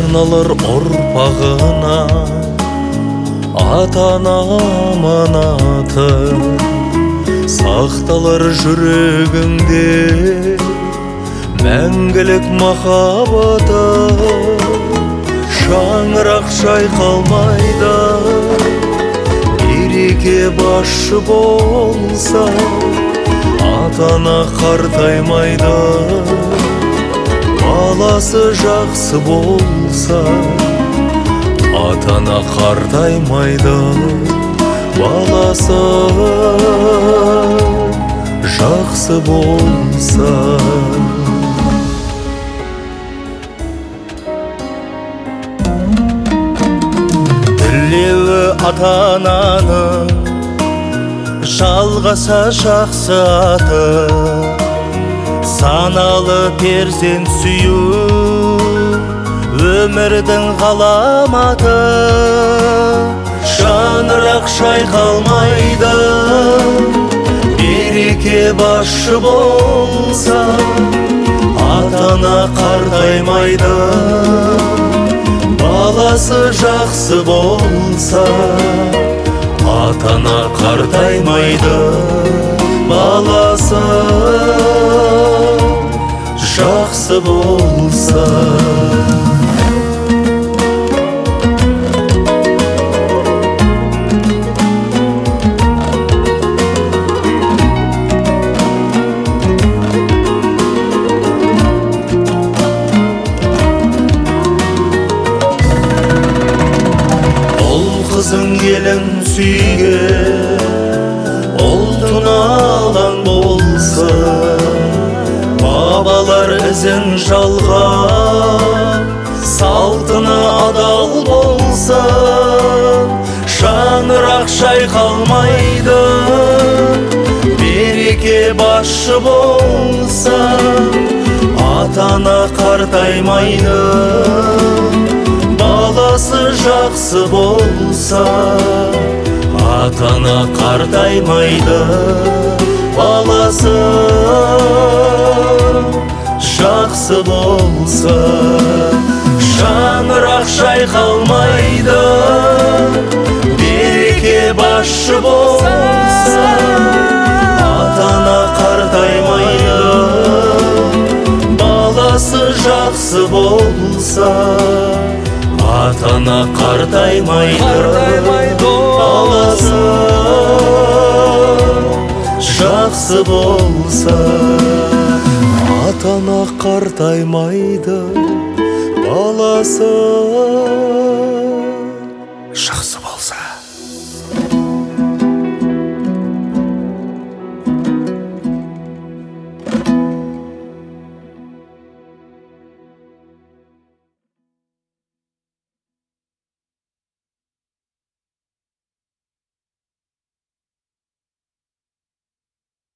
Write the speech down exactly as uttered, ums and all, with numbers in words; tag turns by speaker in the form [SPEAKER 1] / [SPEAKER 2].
[SPEAKER 1] аналар ұрпағына ата-ана аманаты сақталар жүрегіңде мәңгілік махаббаты. Шаңырақ шайқалмайды, береке басшы болса, ата-ана қартаймайды, баласы жақсы болса. Ата-ана қартаймайды, баласы жақсы болса.
[SPEAKER 2] Тілеуі ата-ананың жалғаса жақсы аты, саналы перзент сүю өмірдің ғаламаты. Шаңырақ шайқалмайды, береке басшы болса, ата-ана қартаймайды, баласы жақсы болса. Ата-ана қартаймайды, баласы жақсы болса. Қызың елін сүйген, ұлтына алаң болсын, бабалар ізін жалған, салтына адал болсын. Шаңырақ шайқалмайды, береке басшы болса, ата-ана қартаймайды, баласы жақсы болса. Ата-ана қартаймайды, баласы жақсы болса. Шаңырақ шайқалмайды, береке басшы болса, ата-ана қартаймайды, баласы жақсы болса. Ата-ана қартаймайды, баласы жақсы болса. Ата-ана қартаймайды, баласы жақсы